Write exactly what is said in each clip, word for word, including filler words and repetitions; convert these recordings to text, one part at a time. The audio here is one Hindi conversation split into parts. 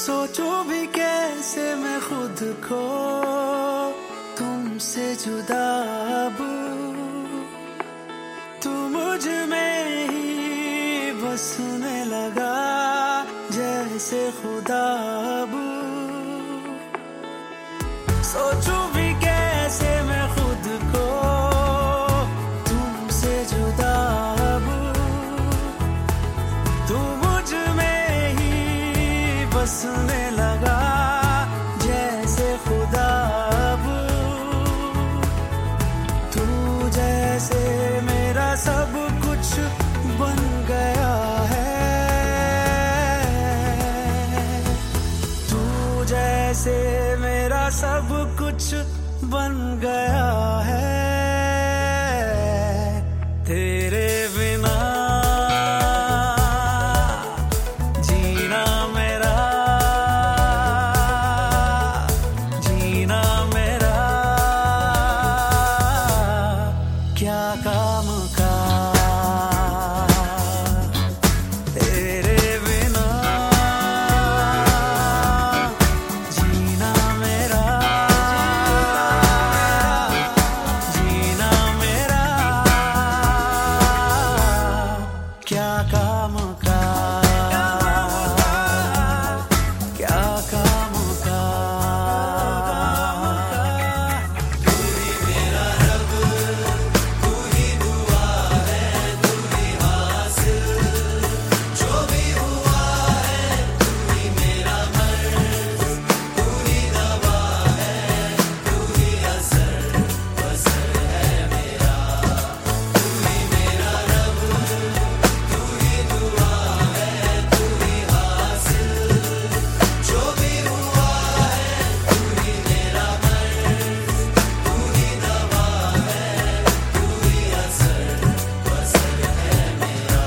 सोचो भी कैसे मैं खुद को तुमसे जुदा अब, तू मुझ में ही बसने लगा जैसे खुदा अब। सोचो भी कैसे मैं खुद को तुमसे जुदा अब, तू मुझ में ही बसने लगा जैसे खुदा अब। तू जैसे मेरा सब कुछ बन गया है, तू जैसे मेरा सब कुछ बन गया है। तेरे बिना जीना मेरा, जीना मेरा क्या काम का। तेरे बिना जीना मेरा, जीना मेरा क्या काम का, क्या काम का। तू ही मेरा रब, तू ही दुआ है, तू ही हासिल जो भी हुआ है। तू ही मेरा मर्ज़, तू ही दवा है, तू ही असर बसर है मेरा। तू ही मेरा रब, तू ही दुआ है, तू ही हासिल जो भी हुआ है। तू ही मेरा मर्ज़, तू ही दवा है, तू ही असर बसर है मेरा।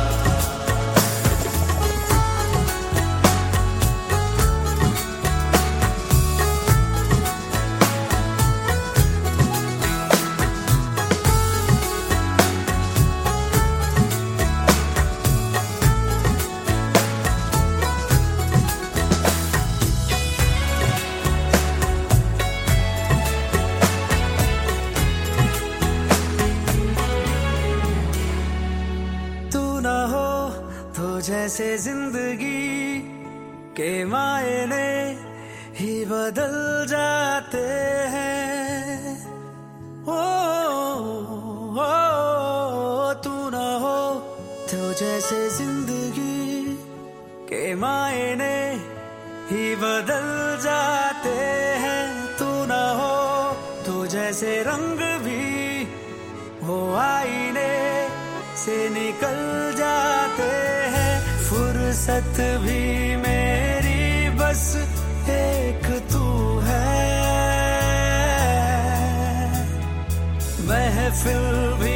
तू ना हो तो जैसे जिंदगी के मायने ही बदल जाते हैं। ओ, ओ, तू ना हो तो जैसे जिंदगी के मायने ही बदल जाते हैं। तू ना हो तो जैसे रंग भी वो आईने से निकल जाते हैं। फुर्सत भी मेरी बस एक तू है, महफिल भी